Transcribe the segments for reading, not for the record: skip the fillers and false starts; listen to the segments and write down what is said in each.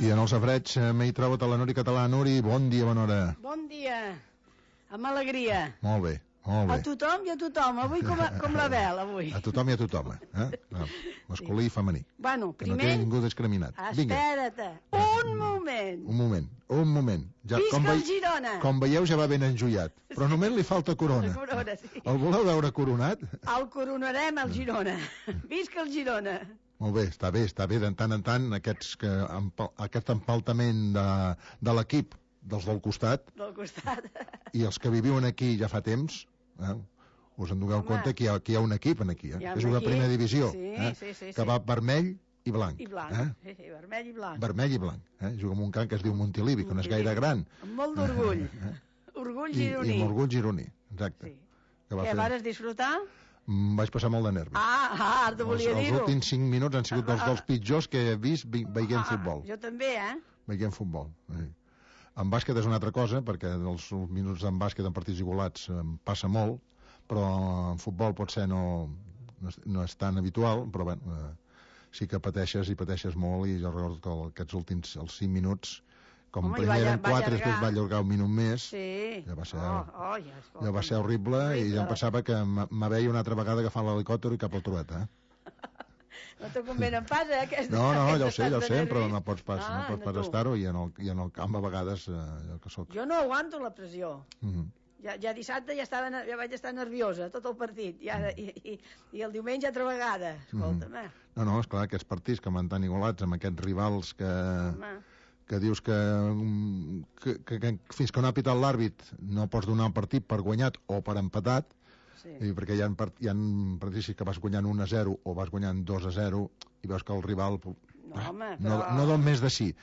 I en el safreig m'hi trobo a la Nuri Català. Nuri, bon dia, bona hora. Bon dia, amb alegria. Molt bé, molt bé. A tothom i a tothom, avui com la vel, avui. A tothom i a tothom, masculí i femení. Bueno, que no primer... té ningú discriminat. Espera't, un moment. Ja, visca el Girona. Com veieu ja va ben enjullat, però només li falta corona. La corona, sí. El voleu veure coronat? El coronarem, el Girona. Visca el Girona. Molt bé, està bé, de tant en tant, aquest empaltament de l'equip dels del costat. Del costat. I els que viviuen aquí ja fa temps, us en doneu compte que hi ha un equip aquí, que juga a primera divisió, que va vermell i blanc. Sí, vermell i blanc. Vermell i blanc. Juga en un camp que es diu Montilivi, que no és gaire gran. Amb molt d'orgull. Orgull gironí. I amb orgull gironí, exacte. Què, vas disfrutar? Vaig passar molt de nervis. Ara te volia dir-ho. Els últims 5 minuts han sigut dels pitjors que he vist veient futbol. Jo també, Veient futbol. En bàsquet és una altra cosa, perquè els minuts en bàsquet en partits igualats passa molt, però en futbol potser no és tan habitual, però bé, sí que pateixes molt, i jo recordo que aquests últims 5 minuts, com primer eren 4, després va allargar un minut més. Sí. Ja va ser horrible, i jo em pensava que me veia una altra vegada agafant l'helicòpter i cap al trueta. No te convenen pas, No, ja ho sé, però no pots pas estar-ho, i en el camp a vegades que soc. Jo no aguanto la pressió. Ja dissabte ja vaig estar nerviosa tot el partit, i el diumenge altra vegada. Escolta'm. No, esclar, aquests partits que m'han tan igualats amb aquests rivals que dius que fins que no ha pitat l'àrbit no pots donar un partit per guanyat o per empatat, perquè hi ha partits que vas guanyant 1-0 o vas guanyant 2-0 i veus que el rival no don més de sí,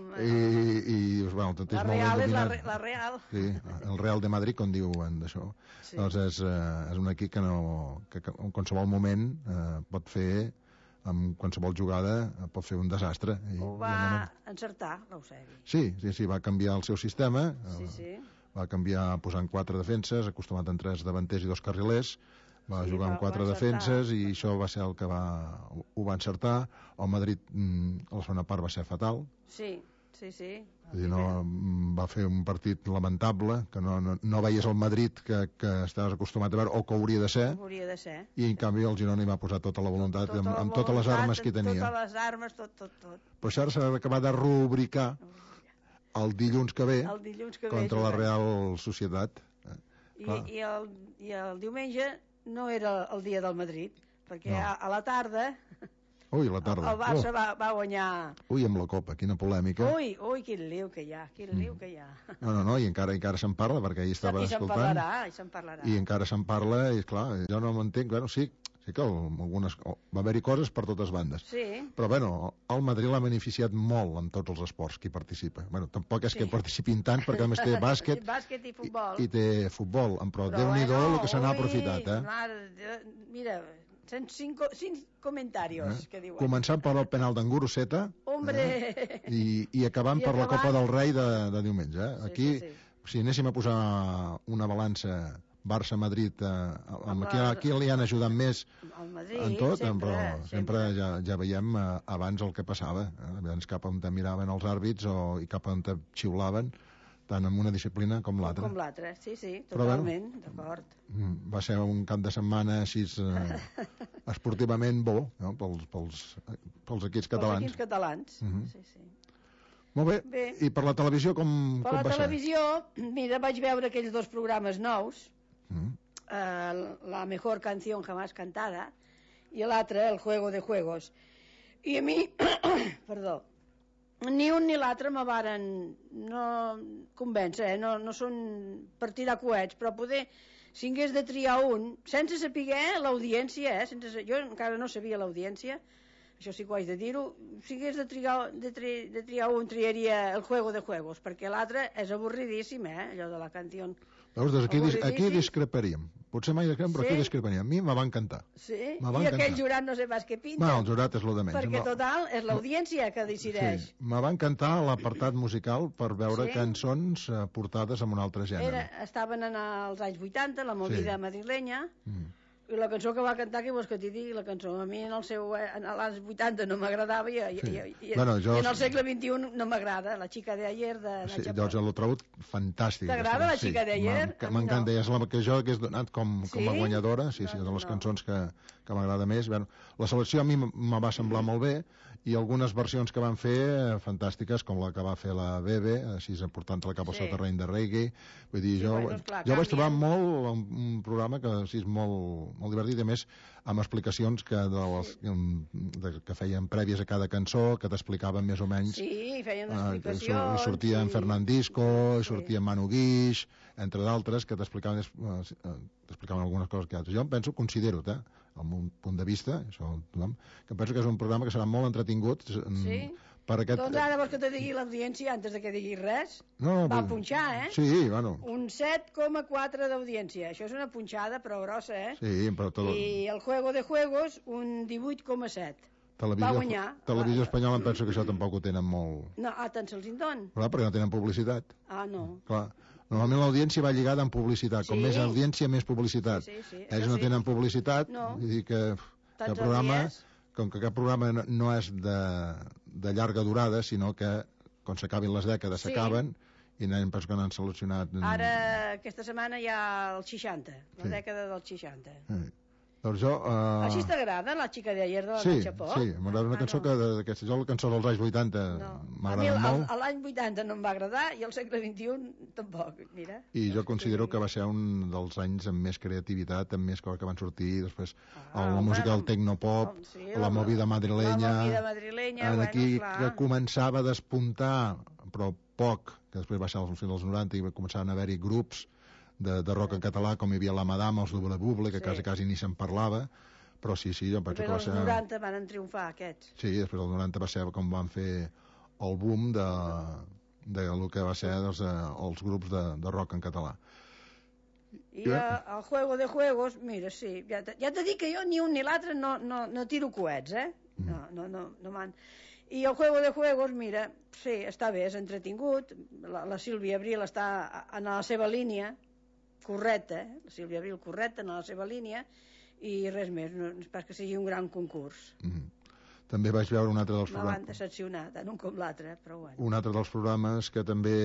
i dius, bueno, tot és molt ben dominat. La Real. Sí, el Real de Madrid, com diuen d'això. Doncs és un equip que en qualsevol moment pot fer, amb qualsevol jugada pot fer un desastre. Ho va encertar l'Eusebi. Sí, va canviar el seu sistema. Va canviar posant 4 defenses, acostumat en 3 davanters i 2 carrilers. Va jugar amb 4 defenses, i això va ser el que ho va encertar. El Madrid a la segona part va ser fatal. Sí. És a dir, va fer un partit lamentable, que no veies el Madrid que estaves acostumat a veure o que hauria de ser. I en canvi el Girona hi va posar tota la voluntat, amb totes les armes que tenia. Totes les armes, tot. Però això ara s'ha d'acabar de rubricar el dilluns que ve contra la Real Societat. I el diumenge no era el dia del Madrid, perquè a la tarda Ui, la tarda. El Barça va guanyar. Ui, amb la Copa, quina polèmica. Ui, quin liu que hi ha, No, i encara se'n parla, perquè ahir estava escoltant. I se'n parlarà. I encara se'n parla, i clar, jo no m'entenc, bueno, sí que va haver-hi coses per totes bandes. Sí. Però, bueno, el Madrid l'ha beneficiat molt en tots els esports que hi participa. Bueno, tampoc és que participin tant, perquè a més té bàsquet i futbol. I té futbol, però Déu-n'hi-do el que se n'ha aprofitat, Mira, 5 comentarios, que diuen. Començant per el penal d'en Guruceta, i acabant per la Copa del Rei de diumenge. Aquí, si anéssim a posar una balança Barça-Madrid, aquí li han ajudat més en tot, però sempre ja veiem abans el que passava, abans cap on miraven els àrbits i cap on xiulaven, tant en una disciplina com l'altra. Com l'altra, sí, totalment, d'acord. Va ser un cap de setmana així esportivament bo, pels equips catalans. Pels equips catalans, sí. Molt bé, i per la televisió com va ser? Per la televisió, mira, vaig veure aquells 2 programes nous, La mejor canción jamás cantada, i l'altre, El juego de juegos. I a mi, perdó, ni un ni l'altre me varen convèncer, no són per tirar coets, però poder, si hagués de triar un, sense saber l'audiència, jo encara no sabia l'audiència, això sí que ho haig de dir-ho, si hagués de triar un, triaria El juego de juegos, perquè l'altre és avorridíssim, allò de la canció. Veus, aquí discreparíem. Potser mai discrepem, però aquí discreparíem. A mi me va encantar. Sí? I aquell jurat no sé pas què pinta. El jurat és lo de menys. Perquè total, és l'audiència que decideix. Sí, me va encantar l'apartat musical per veure cançons portades amb un altre gènere. Estaven en els anys 80, la movida madrilenya, I la cançó que va cantar, que vols que t'hi digui, la cançó a mi en els 80 no m'agradava i en el segle XXI no m'agrada, La chica de ayer de Nacha Pop. Doncs l'he trobat fantàstic. T'agrada La chica de ayer? M'encanta, és la que jo hagués donat com a guanyadora, sí, de les cançons que m'agrada més. La selecció a mi me va semblar molt bé, i algunes versions que van fer fantàstiques, com la que va fer la Bebe, així portant-la cap al seu terreny de reggae. Vull dir, jo vaig trobar molt un programa que és molt divertit, a més amb explicacions que feien prèvies a cada cançó, que t'explicaven més o menys. Sí, feien explicacions. Sortia en Fernandisco, sortia en Manu Guix, entre d'altres, que t'explicaven algunes coses que altres. Jo considero, al meu punt de vista, que penso que és un programa que serà molt entretingut. Sí? Doncs ara vols que te digui l'audiència, antes de que diguis res? Va punxar, Sí, bueno. Un 7,4 d'audiència. Això és una punxada, però grossa, Sí, però... I el Juego de Juegos, un 18,7. Va guanyar. Televisió espanyola em penso que això tampoc ho tenen molt... No, tant se'ls en don. Clar, perquè no tenen publicitat. No. Clar. Normalment l'audiència va lligada amb publicitat. Com més audiència, més publicitat. Ells no tenen publicitat. Vull dir que aquest programa, com que aquest programa no és de llarga durada, sinó que quan s'acabin les dècades s'acaben, i penso que n'han seleccionat... Ara, aquesta setmana hi ha el 60, la dècada del 60. Doncs jo... Així t'agrada, La chica de ayer de la Nacha Pop? Sí, m'agrada una cançó d'aquesta. Jo la cançó dels anys 80 m'agrada molt. A l'any 80 no em va agradar i al segle XXI tampoc, mira. I jo considero que va ser un dels anys amb més creativitat, amb més coses que van sortir, després la música del tecnopop, la movida madrilenya, aquí que començava a despuntar, però poc, que després va ser al final dels 90 i començaven a haver-hi grups de rock en català, com hi havia la Madama, els Doble Buble, que quasi ni se'n parlava, però sí, jo penso que va ser... Després dels 90 van triomfar aquests. Sí, després del 90 va ser com van fer el boom de el que va ser els grups de rock en català. I el Juego de Juegos, mira, sí, ja t'he dit que jo ni un ni l'altre no tiro coets, no man... I el Juego de Juegos, mira, sí, està bé, és entretingut, la Sílvia Abril està en la seva línia, correcte, la Sílvia Abril correcta en la seva línia, i res més, no és pas que sigui un gran concurs. També vaig veure un altre dels programes... Me van decepcionar, tant un com l'altre, però bueno. Un altre dels programes que també...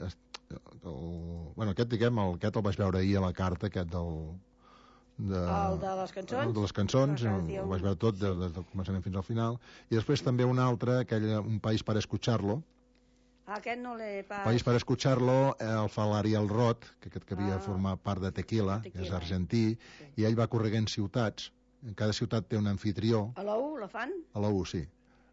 aquest el vaig veure ahir a la carta, aquest el de les cançons? El de les cançons, ho vaig veure tot des del començament fins al final. I després també un altre, Un país para escucharlo. Aquest no l'he pas... País para escucharlo, el fa l'Ariel Roth, que havia format part de Tequila, que és argentí, i ell va correguent ciutats. En cada ciutat té un anfitrió. A la U la fan? A la U, sí.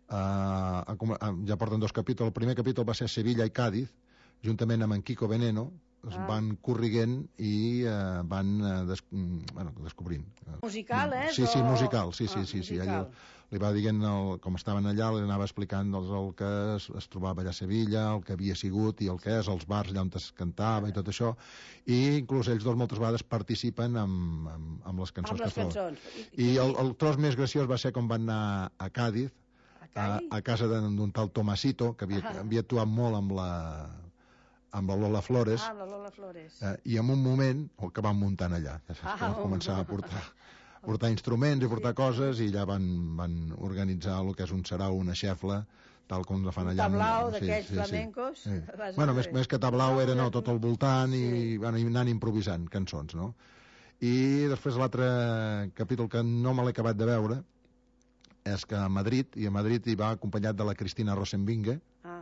Ja porten 2 capítols. El primer capítol va ser Sevilla i Cádiz, juntament amb en Kiko Veneno, van corriguent i van descobrint. Musical, Sí, musical, sí. Ell li va dient, com estaven allà, li anava explicant el que es trobava allà a Sevilla, el que havia sigut i el que és, els bars allà on es cantava i tot això, i inclús ells dos moltes vegades participen amb les cançons que fan. I el tros més graciós va ser com van anar a Cádiz, a casa d'un tal Tomasito, que havia actuat molt amb la Lola Flores, i en un moment el que van muntant allà, van començar a portar instruments i portar coses, i allà van organitzar el que és un sarau, una xefla, tal com la fan allà. Un tablau d'aquells flamencos. Bueno, més que tablau era tot al voltant i anant improvisant cançons, no? I després l'altre capítol que no me l'he acabat de veure és que a Madrid hi va acompanyat de la Cristina Rosenvinge,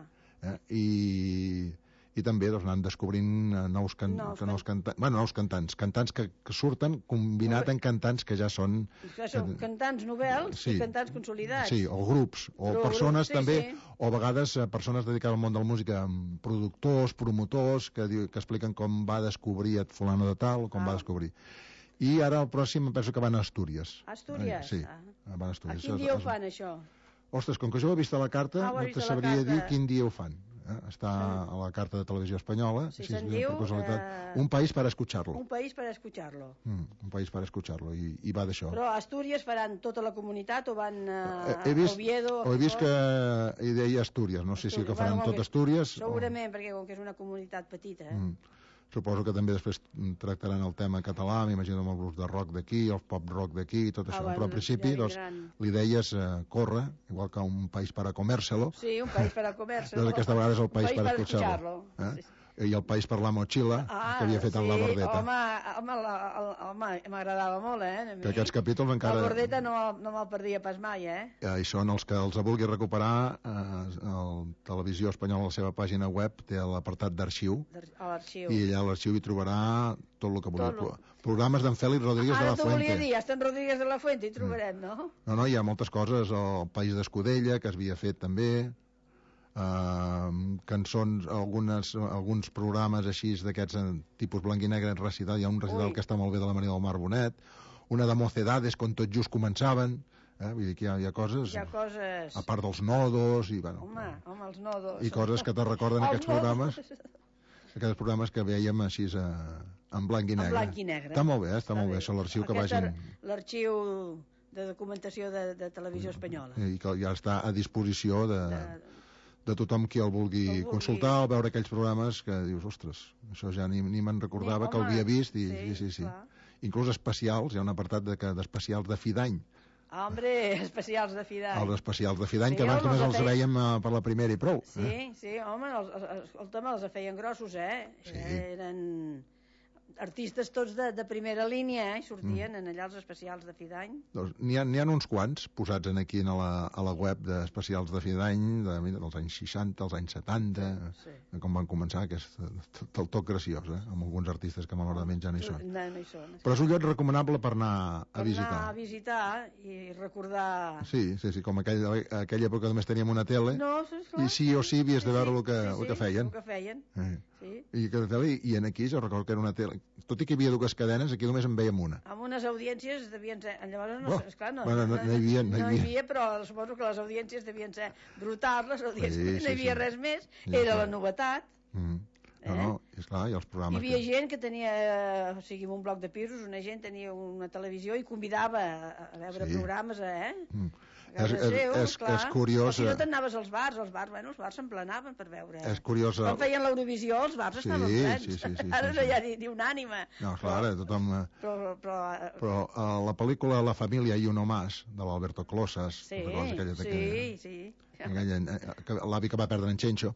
i també anant descobrint nous cantants que surten combinat amb cantants que ja són... Cantants novels i cantants consolidats. Sí, o grups, o persones també, o a vegades persones dedicades al món de la música, productors, promotors, que expliquen com va descobrir fulano de tal, com va descobrir. I ara el pròxim penso que van a Astúries. Astúries? Sí, van a Astúries. A quin dia ho fan, això? Ostres, com que jo ho he vist a la carta, no te sabria dir quin dia ho fan. Està a la carta de Televisió Espanyola. Se'n diu... Un país para escucharlo. Un país para escucharlo. Un país para escucharlo, i va d'això. Però a Astúries faran tota la comunitat o van a Oviedo? He vist que hi deia Astúries, no sé si que faran tot Astúries. Segurament, perquè com que és una comunitat petita. Suposo que també després tractaran el tema català, m'imagino amb el grup de rock d'aquí, el pop rock d'aquí, tot això. Però al principi l'idea és córrer, igual que un país para comérselo. Sí, un país para comérselo. Doncs aquesta vegada és el país para escucharlo. I el país per la motxilla, que havia fet en la Bordeta. Home, m'agradava molt, Que aquests capítols encara... La Bordeta no me'l perdia pas mai, I són els que els vulgui recuperar, Televisió Espanyola, a la seva pàgina web, té l'apartat d'arxiu, i allà a l'arxiu hi trobarà tot el que vulgui. Programes d'en Fèlix Rodríguez de la Fuente. Ara t'ho volia dir, està en Rodríguez de la Fuente, hi trobarem, no? No, hi ha moltes coses, el País d'Escudella, que es havia fet també... cançons, alguns programes així d'aquests tipus blanc i negre recital, hi ha un recital que està molt bé de la Maria del Mar Bonet, una de Mocedades quan tot just començaven, vull dir que hi ha coses a part dels nodos i, bueno, home, els nodos i coses que te recorden aquests programes que veiem així en blanc i negre. Està molt bé, això l'arxiu que vagin... L'arxiu de documentació de Televisió Espanyola. I que ja està a disposició de tothom qui el vulgui consultar o veure aquells programes que dius, ostres, això ja ni me'n recordava que el havia vist. Sí. Inclús especials, hi ha un apartat d'especials de fi d'any. Hombre, especials de fi d'any. Els especials de fi d'any, que abans només els veiem per la primera i prou. Sí, home, escolta'm, els feien grossos, eren artistes tots de primera línia, sortien en allà els especials de fi d'any. Doncs n'hi ha uns quants posats aquí a la web d'especials de fi d'any, dels anys 60, els anys 70, com van començar, que és del tot graciós, amb alguns artistes que malauradament ja no hi són. Però és un lloc recomanable per anar a visitar. Per anar a visitar i recordar... Sí, com aquella època només teníem una tele, i sí o sí havies de veure el que feien. I aquí jo recordo que era una tele, tot i que hi havia dues cadenes, aquí només en vèiem una. Amb unes audiències devien ser, llavors esclar, no hi havia, però suposo que les audiències devien ser brutals, les audiències no hi havia res més, era la novetat. No, esclar, i els programes... Hi havia gent que tenia, o sigui, en un bloc de pisos, una gent tenia una televisió i convidava a veure programes, És curiós... Si no t'anaves als bars s'emplenaven per veure. És curiós... Quan feien l'Eurovisió, els bars estaven plens. Ara no hi ha ni un ànima. No, clar, tothom... Però la pel·lícula La família i uno más, de l'Alberto Closas... Sí. L'avi que va perdre en Chencho.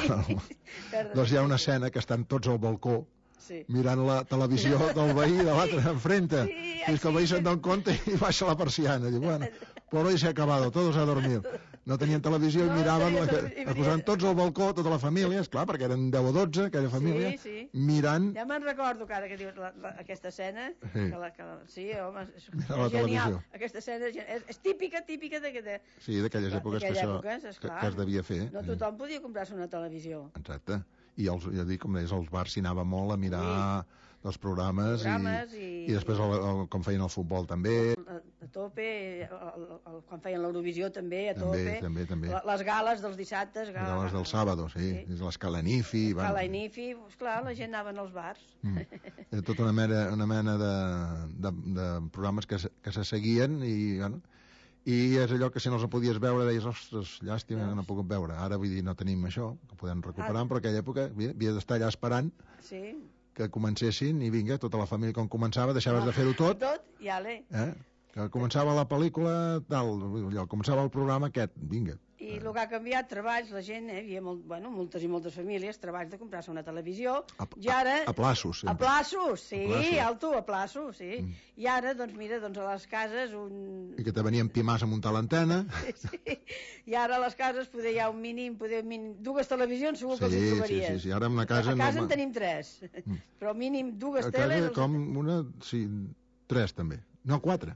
Doncs hi ha una escena que estan tots al balcó mirant la televisió del veí de l'altre enfrente. Fins que el veí se'n dona compte i baixa la persiana. Diu, bueno, por hoy se ha acabado, todos a dormir. No tenien televisió i miraven, es posaven tots al balcó, tota la família, esclar, perquè eren 10 o 12, aquella família, mirant... Ja me'n recordo, que ara que dius aquesta escena, sí, home, és genial. Aquesta escena és típica d'aquelles... Sí, d'aquelles èpoques que es devia fer. No tothom podia comprar-se una televisió. Exacte. I ja dic, com deies, als bars s'hi anava molt a mirar els programes i després com feien el futbol també. A tope, quan feien l'Eurovisió també, a tope. També. Les gales dels dissabtes. Gales del sábado, sí. L'escalanifi. L'escalanifi, esclar, la gent anaven als bars. Tota una mena de programes que se seguien i és allò que si no els podies veure deies, ostres, llàstima que no he pogut veure. Ara vull dir, no tenim això, que podem recuperar, però aquella època havia d'estar allà esperant que comencessin i vinga, tota la família com començava, deixaves de fer-ho tot. I ale. Que començava la pel·lícula, començava el programa aquest, vinga. I el que ha canviat, treballs, la gent, hi havia moltes i moltes famílies, treballs de comprar-se una televisió, i ara... A plaços, sempre. A plaços, sí, a plaços, sí. I ara, doncs mira, a les cases... I que te venien pimars a muntar l'antena. Sí, i ara a les cases hi ha un mínim, dues televisions segur que els hi trobaries. Sí, ara en una casa... A casa en tenim 3, però mínim dues teles... A casa com una, sí, 3 també, no 4.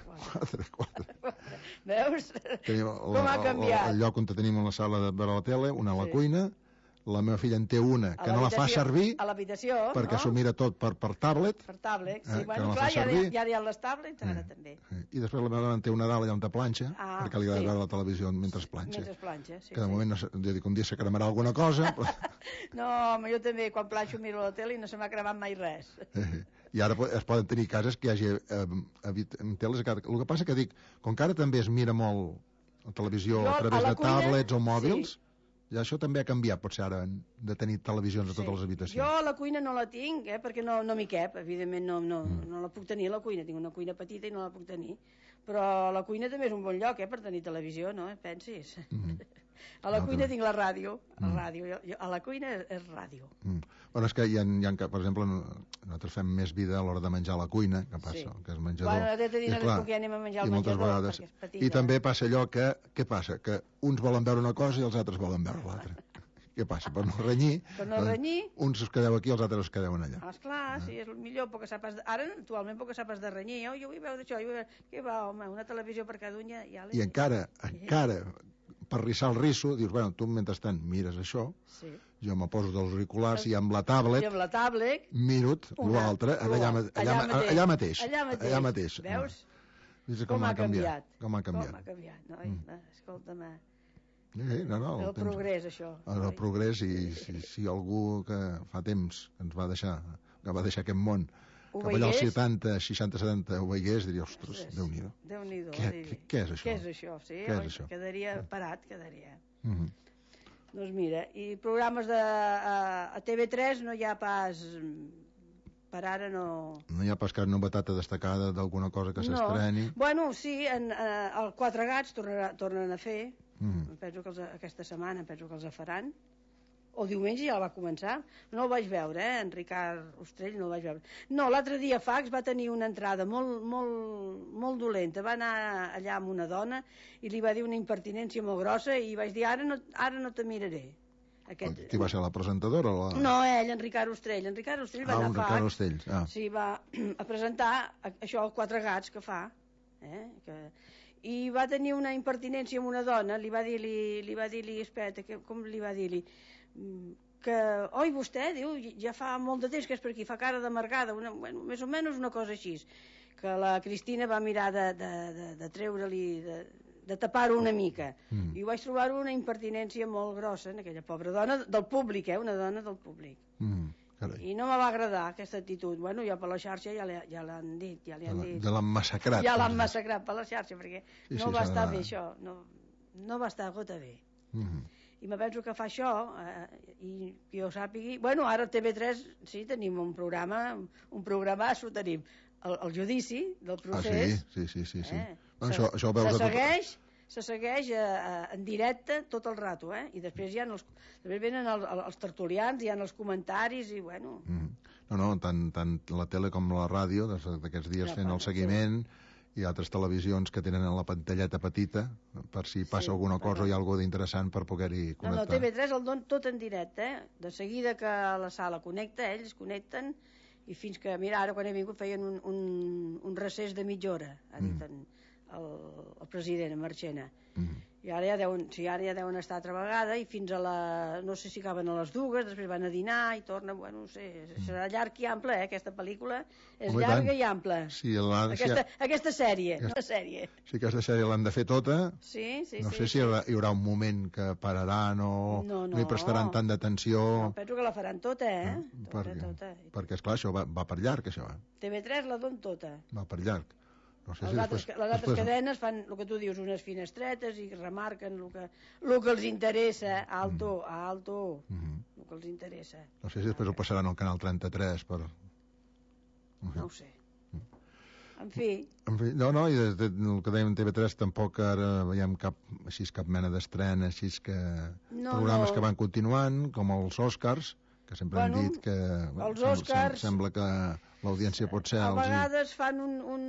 4. Veus? Com ha canviat? El lloc on tenim la sala de veure la tele, una a la cuina, la meva filla en té una que no la fa servir a l'habitació, perquè s'ho mira tot per tablet. Per tablet, sí, bueno, clar, ja hi ha les tablets, ara també. I després la meva dona en té una dalt allà on te planxa, perquè li agrada veure la televisió mentre planxa. Que de moment, un dia se cremarà alguna cosa. No, home, jo també, quan planxo miro la tele i no se m'ha cremat mai res. I ara es poden tenir cases que hi hagi teles. El que passa que dic, com que ara també es mira molt la televisió a través de tablets o mòbils, Ja això també ha canviat, potser ara, de tenir televisions a totes les habitacions. Jo la cuina no la tinc, perquè no m'hi cap, evidentment no la puc tenir a la cuina, tinc una cuina petita i no la puc tenir, però la cuina també és un bon lloc per tenir televisió, no? Pensis? A la cuina tinc la ràdio, a la cuina és ràdio. Bueno, és que hi ha, per exemple, nosaltres fem més vida a l'hora de menjar a la cuina, que passa, que és menjador. Bueno, a dir que ja anem a menjar al menjador, perquè és petit. I també passa allò que, què passa? Que uns volen veure una cosa i els altres volen veure l'altra. Què passa? Per no renyir, uns us quedeu aquí i els altres us quedeu allà. Esclar, sí, és el millor, perquè sapes... Ara, actualment, perquè sapes de renyir. Jo vull veure això, què va, home, una televisió per cada un ja... I encara, per rissar el risso, dius, bueno, tu mentrestant mires això, jo me poso dels auriculars i amb la tablet miro l'altre allà mateix. Veus? Com ha canviat. Com ha canviat, noi? Escolta'm, el progrés, això. El progrés, i si algú que fa temps que va deixar aquest món, cap allà als 70, 60, 70 ho veiés, diria, ostres, Déu-n'hi-do. Déu-n'hi-do. Què és això? Què és això? Sí, quedaria parat, quedaria. Doncs mira, i programes a TV3 no hi ha pas... Per ara no... No hi ha pas cap novetat destacada d'alguna cosa que s'estreni? Bueno, sí, el Quatre Gats tornen a fer, penso que aquesta setmana penso que els faran, o diumenge ja va començar. No el vaig veure, en Ricard Ostrell no el vaig veure. No, l'altre dia Fax va tenir una entrada molt dolenta. Va anar allà amb una dona i li va dir una impertinència molt grossa i vaig dir, ara no te miraré. Qui va ser la presentadora? No, ell, en Ricard Ostrell. En Ricard Ostrell va anar a Ricard Ostrell. Sí, va a presentar això, el Quatre Gats que fa. I va tenir una impertinència amb una dona, li va dir-li, espera, com li va dir-li? Que, oi, vostè, diu, ja fa molt de temps que és per aquí, fa cara d'amargada, bueno, més o menys una cosa així, que la Cristina va mirar de treure-li, de tapar-ho una mica, i ho vaig trobar una impertinència molt grossa en aquella pobra dona del públic, una dona del públic. I no me va agradar aquesta actitud. Bueno, ja per la xarxa ja l'han dit. Ja l'han massacrat. Ja l'han massacrat per la xarxa, perquè no va estar bé això, no va estar gota bé. I me penso que fa això, i que jo sàpigui... Bueno, ara a TV3 sí, tenim un programasso, tenim el judici del procés. Sí. Això ho veus se segueix en directe tot el rato, i després després venen els tertulians, hi ha els comentaris i bueno... No, tant la tele com la ràdio, d'aquests dies fent el seguiment, i altres televisions que tenen la pantalleta petita per si passa alguna cosa o hi ha alguna d'interessant per poder-hi connectar. No, TV3 el don tot en directe, de seguida que la sala connecta, ells connecten, i fins que, mira, ara quan he vingut feien un recés de mitja hora, ha dit el president, en Marchena. I ara ja deuen estar altra vegada, i fins a no sé si acaben a les 2, després van a dinar i tornen, bueno, no sé, serà llarg i ample, aquesta pel·lícula és llarga i ampla. Sí, aquesta sèrie. Si aquesta sèrie l'han de fer tota, no sé si hi haurà un moment que pararan o no hi prestaran tant d'atenció. No, penso que la faran tota, Perquè, esclar, això va per llarg, això. TV3 la don tota. Va per llarg. Les altres cadenes fan el que tu dius, unes finestretes, i remarquen el que els interessa, alto, el que els interessa. No sé si després ho passaran al canal 33 per... No ho sé. En fi, i el que dèiem TV3 tampoc ara veiem cap mena d'estrena, així que programes que van continuant, com els Oscars, que sempre hem dit que els Oscars sembla que l'audiència pot ser... A vegades fan un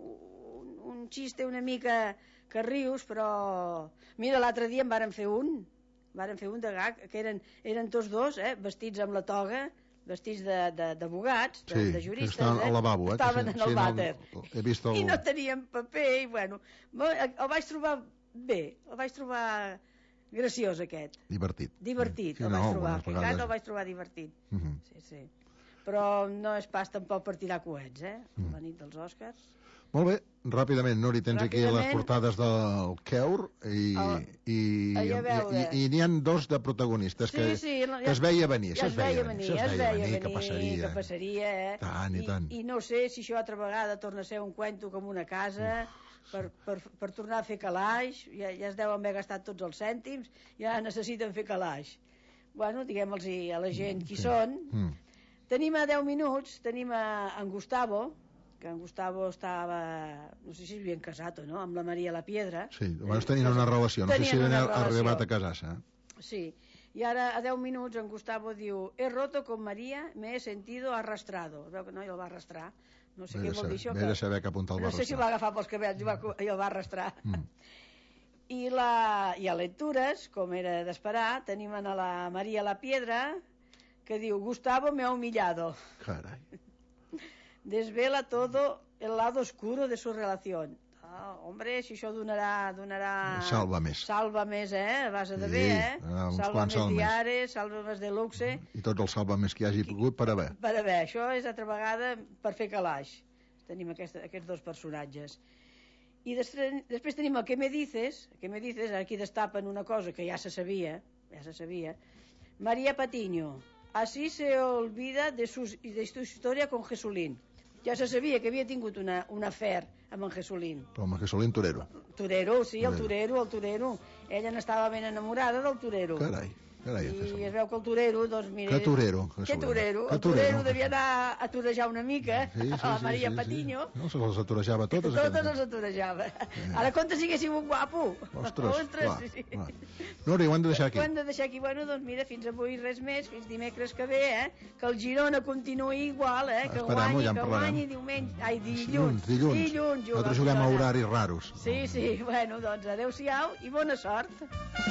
xiste una mica que rius, però... Mira, l'altre dia en varen fer un de gag, que eren tots dos, vestits amb la toga, vestits d'abogats, de juristes, al lavabo, estaven en el vàter, i no tenien paper, i bueno, el vaig trobar bé, el vaig trobar graciós, aquest. Divertit, el vaig trobar, el vaig trobar divertit. Sí. Però no és pas tampoc per tirar coets, la nit dels Oscars. Molt bé, ràpidament, Nuri, tens aquí les portades del Keur i n'hi ha dos de protagonistes que es veia venir, que passaria, tant. I no sé si això altra vegada torna a ser un cuento com una casa per tornar a fer calaix, ja es deuen haver gastat tots els cèntims, ja necessiten fer calaix. Bueno, diguem-los a la gent qui són. Tenim a 10 minuts, tenim en Gustavo, que en Gustavo estava, no sé si havien casat o no, amb la Maria la Piedra. Sí, abans tenien una relació, no sé si havien arribat a casar-se. Sí, i ara a 10 minuts en Gustavo diu: he roto con María, me he sentido arrastrado. Veu que no, i el va arrastrar. No sé què vol dir això. Ve de saber cap on el va arrastrar. No sé si ho va agafar pels cabells i el va arrastrar. I a lectures, com era d'esperar, tenim a la Maria la Piedra, que diu: Gustavo me ha humillado. Carai. Desvela todo el lado oscuro de su relación. Hombre, si això donarà... Salva més. Salva més, a base de bé, Salva més diaris, salva més de luxe. I tots els salva més que hi hagi pogut per haver. Per haver, això és altra vegada per fer calaix. Tenim aquests dos personatges. I després tenim el que me dices, aquí destapen una cosa que ja se sabia, María Patiño, así se olvida de su historia con Jesulín. Ja se sabia que havia tingut un afer amb en Jesulín. Però amb en Jesulín torero. Torero, sí, el torero. Ella n'estava ben enamorada del torero. Carai. I es veu que el torero, doncs mira... Que torero. El torero devia anar a torejar una mica a la Maria Patiño. No, se les atorejava totes. Totes les atorejava. Ara compte si haguéssim un guapo. Ostres, clar. Núria, ho hem de deixar aquí. Ho hem de deixar aquí. Bueno, doncs mira, fins avui res més, fins dimecres que ve, que el Girona continuï igual, que guanyi diumenge... Ai, dilluns. Nosaltres juguem a horaris raros. Sí, bueno, doncs adeu-siau i bona sort.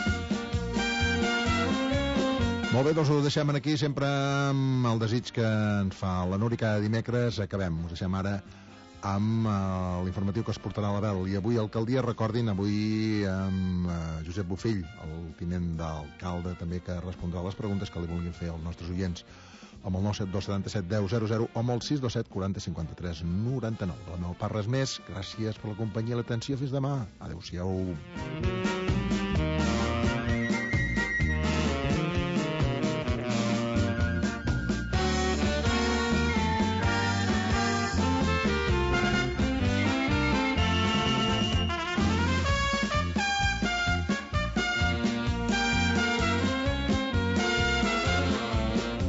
Molt bé, doncs ho deixem aquí, sempre amb el desig que ens fa la Núria cada dimecres. Acabem, us deixem ara amb l'informatiu que es portarà a la Bel. I avui alcaldia, recordin, avui amb Josep Bofill, el tinent d'alcalde, també, que respondrà a les preguntes que li vulguin fer als nostres oients, amb el 97277 10 00 o amb el 627 40 53 99. De la meva part res més, gràcies per la companyia i l'atenció, fins demà. Adéu-siau.